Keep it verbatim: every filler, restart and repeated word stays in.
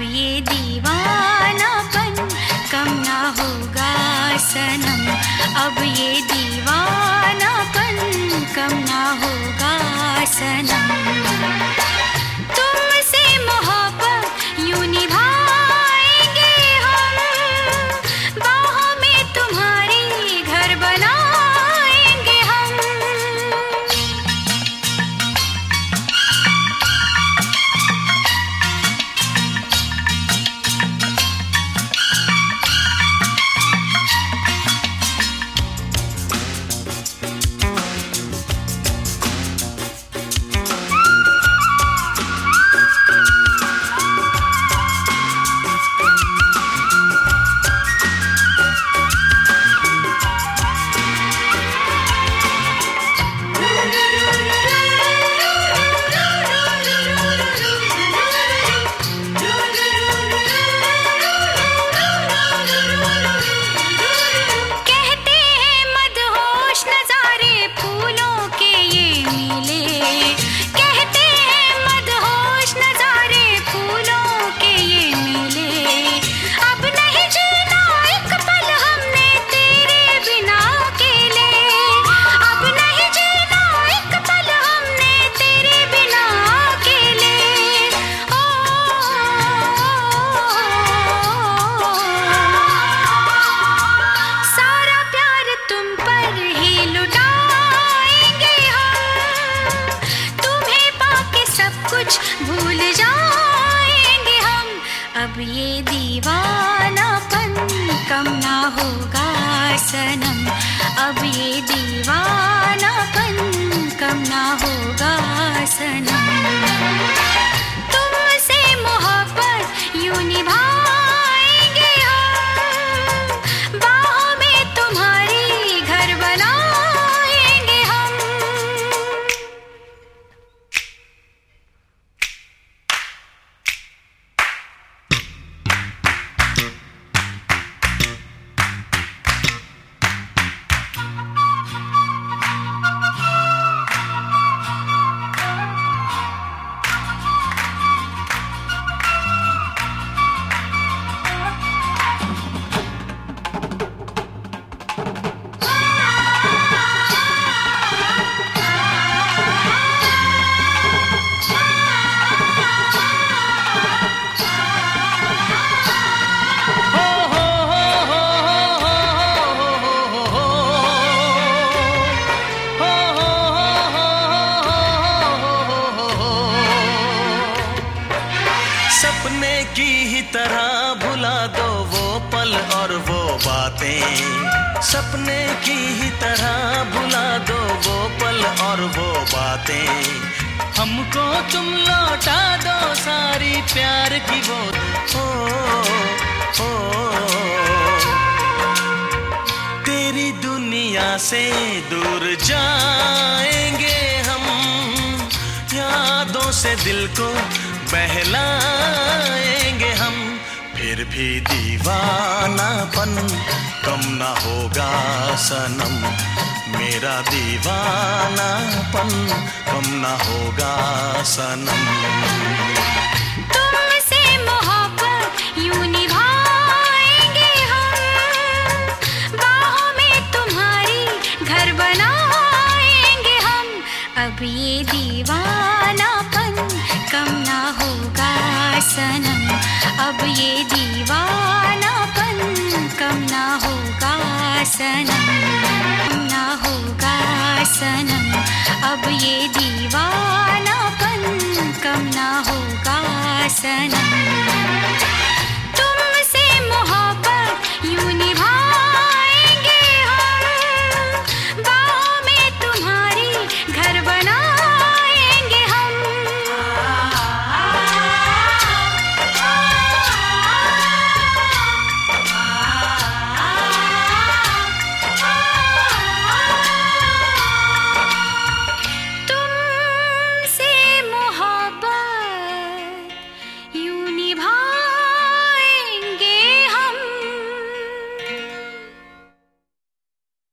ये दीवानापन कम ना होगा सनम, अब ये दीवानापन कम ना होगा सनम। तुमसे मोहब्बत यूं निभाएंगे हम, बाहों में तुम्हारी घर बनाएंगे हम। भूल जाएंगे हम, अब ये दीवानापन कम ना होगा सनम, अब ये दीवानापन कम ना होगा सनम। तुमसे मोहब्बत यूं निभाएंगे हम, बाहों में तुम्हारी घर बनाएंगे हम। सपने की ही तरह भुला दो वो पल और वो बातें, सपने की ही तरह भुला दो वो पल और वो बातें। हमको तुम लौटा दो सारी प्यार की वो ओ, ओ, तेरी दुनिया से दूर जाएंगे हम, यादों से दिल को बहलाएंगे हम। फिर भी दीवानापन कम ना होगा सनम, मेरा दीवानापन कम ना होगा सनम। तुमसे मोहब्बत यूं निभाएंगे हम, बाहों में तुम्हारी घर बनाएंगे हम, अब ये दीवानापन कम ना होगा सनम, अब ये दीवानापन कम ना होगा सनम, कम ना होगा सनम, अब ये दीवानापन कम ना होगा सनम।